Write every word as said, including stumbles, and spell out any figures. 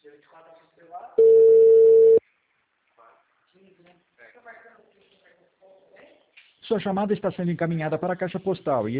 Sua chamada está sendo encaminhada para a caixa postal e